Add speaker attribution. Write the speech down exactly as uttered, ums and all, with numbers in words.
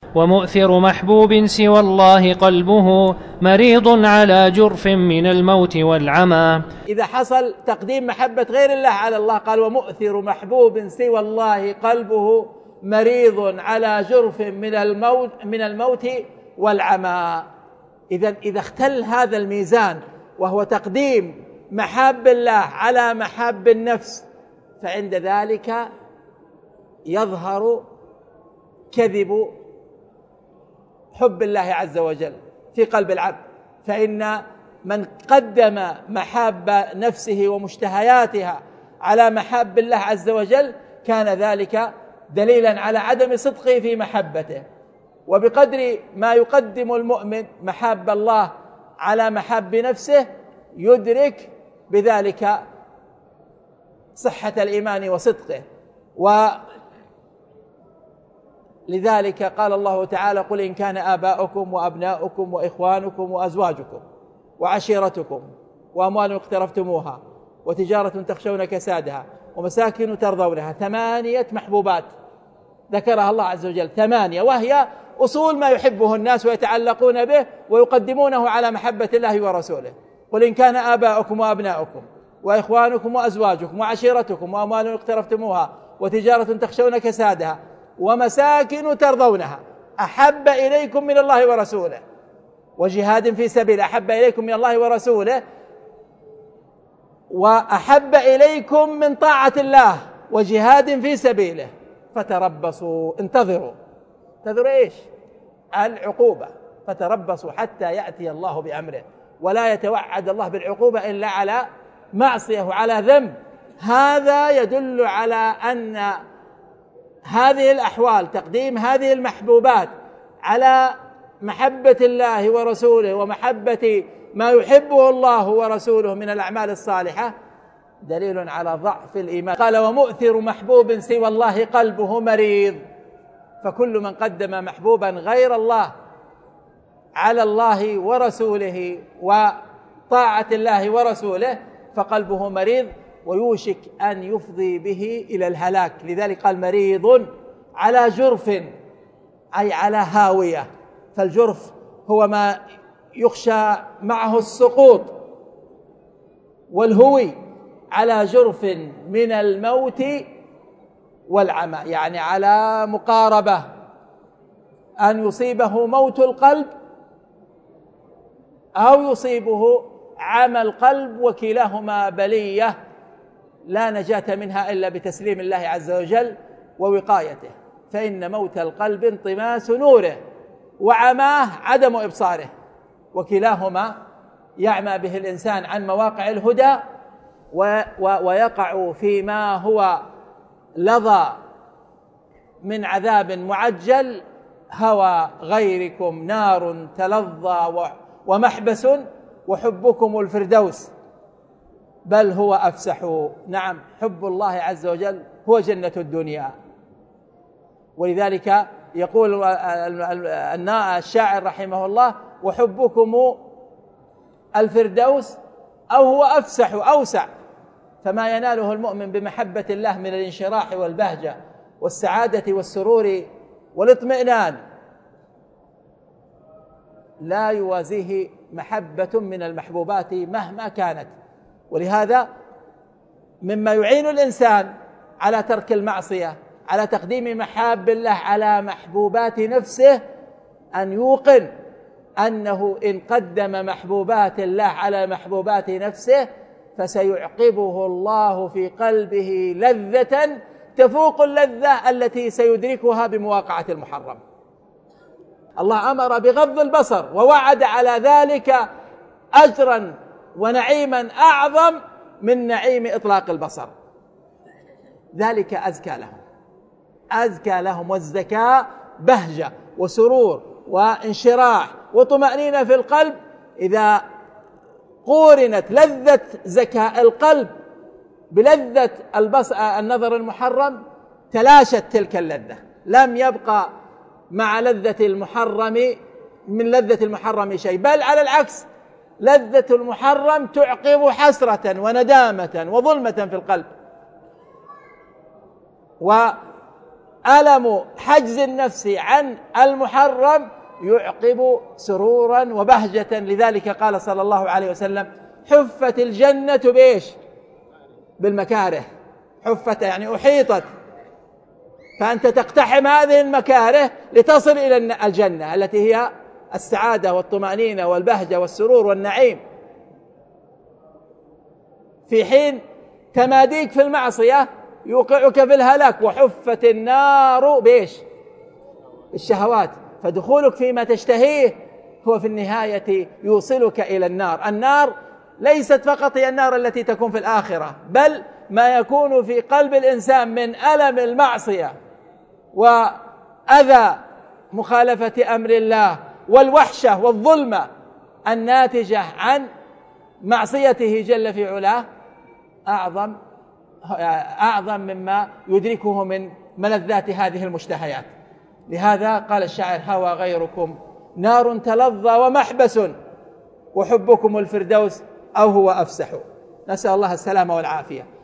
Speaker 1: ومؤثر محبوب سوى الله قلبه مريض على جرف من الموت والعمى.
Speaker 2: إذا حصل تقديم محبة غير الله على الله قال ومؤثر محبوب سوى الله قلبه مريض على جرف من الموت من الموت والعمى. إذا إذا اختل هذا الميزان وهو تقديم محاب الله على محاب النفس فعند ذلك يظهر كذب حب الله عز وجل في قلب العبد. فإن من قدم محاب نفسه ومشتهياتها على محاب الله عز وجل كان ذلك دليلا على عدم صدقه في محبته. وبقدر ما يقدم المؤمن محاب الله على محاب نفسه يدرك بذلك صحة الإيمان وصدقه. ولذلك قال الله تعالى قل إن كان آباؤكم وأبناؤكم وإخوانكم وأزواجكم وعشيرتكم وأموال اقترفتموها وتجارة تخشون كسادها ومساكن ترضونها. ثمانية محبوبات ذكرها الله عز وجل، ثمانية، وهي أصول ما يحبه الناس ويتعلقون به ويقدمونه على محبة الله ورسوله. قل إن كان آباؤكم وأبناؤكم وإخوانكم وأزواجكم وعشيرتكم وأموال اقترفتموها وتجارة تخشون كسادها ومساكن ترضونها أحب إليكم من الله ورسوله وجهاد في سبيله. أحب إليكم من الله ورسوله وأحب إليكم من طاعة الله وجهاد في سبيله فتربصوا انتظروا. انتظروا إيش؟ العقوبة. فتربصوا حتى يأتي الله بأمره. ولا يتوعد الله بالعقوبة إلا على معصية وعلى ذنب. هذا يدل على أن هذه الأحوال تقديم هذه المحبوبات على محبة الله ورسوله ومحبة ما يحبه الله ورسوله من الأعمال الصالحة دليل على ضعف الإيمان. قال ومؤثر محبوب سوى الله قلبه مريض. فكل من قدم محبوبا غير الله على الله ورسوله وطاعة الله ورسوله فقلبه مريض ويوشك أن يفضي به إلى الهلاك. لذلك قال مريض على جرف أي على هاوية. فالجرف هو ما يخشى معه السقوط، والهوي على جرف من الموت والعمى، يعني على مقاربة أن يصيبه موت القلب أو يصيبه عمى القلب، وكلاهما بلية لا نجاة منها إلا بتسليم الله عز وجل ووقايته. فإن موت القلب انطماس نوره وعماه عدم إبصاره، وكلاهما يعمى به الإنسان عن مواقع الهدى ويقع فيما هو لظى من عذاب معجل. هوى غيركم نار تلظى ومحبس وحبكم الفردوس بل هو أفسح. نعم، حب الله عز وجل هو جنة الدنيا. ولذلك يقول الشاعر رحمه الله وحبكم الفردوس أو هو أفسح أوسع. فما يناله المؤمن بمحبة الله من الانشراح والبهجة والسعادة والسرور والاطمئنان لا يوازيه محبة من المحبوبات مهما كانت. ولهذا مما يعين الإنسان على ترك المعصية على تقديم محاب الله على محبوبات نفسه أن يوقن أنه إن قدم محبوبات الله على محبوبات نفسه فسيعقبه الله في قلبه لذة تفوق اللذة التي سيدركها بمواقعة المحرم. الله أمر بغض البصر ووعد على ذلك أجرا ونعيما أعظم من نعيم إطلاق البصر. ذلك أزكى لهم أزكى لهم والزكاة بهجة وسرور وانشراح وطمأنينة في القلب. إذا قورنت لذة زكاء القلب بلذة البصر النظر المحرم تلاشت تلك اللذة، لم يبقى مع لذة المحرم من لذة المحرم شيء، بل على العكس لذة المحرم تعقب حسرة وندامة وظلمة في القلب. ألم حجز النفس عن المحرم يعقب سرورا وبهجة. لذلك قال صلى الله عليه وسلم: حفت الجنة بإيش؟ بالمكاره. حفت يعني أحيطت، فأنت تقتحم هذه المكاره لتصل إلى الجنة التي هي السعادة والطمأنينة والبهجة والسرور والنعيم، في حين تماديك في المعصية يوقعك في الهلاك. وحفت النار بإيش؟ الشهوات. فدخولك فيما تشتهيه هو في النهاية يوصلك إلى النار. النار ليست فقط هي النار التي تكون في الآخرة، بل ما يكون في قلب الإنسان من ألم المعصية وأذى مخالفة أمر الله والوحشة والظلمة الناتجة عن معصيته جل في علاه أعظم أعظم مما يدركه من ملذات هذه المشتهيات. لهذا قال الشاعر: هوى غيركم نار تلظى ومحبس، وحبكم الفردوس أو هو أفسح. نسأل الله السلامة والعافية.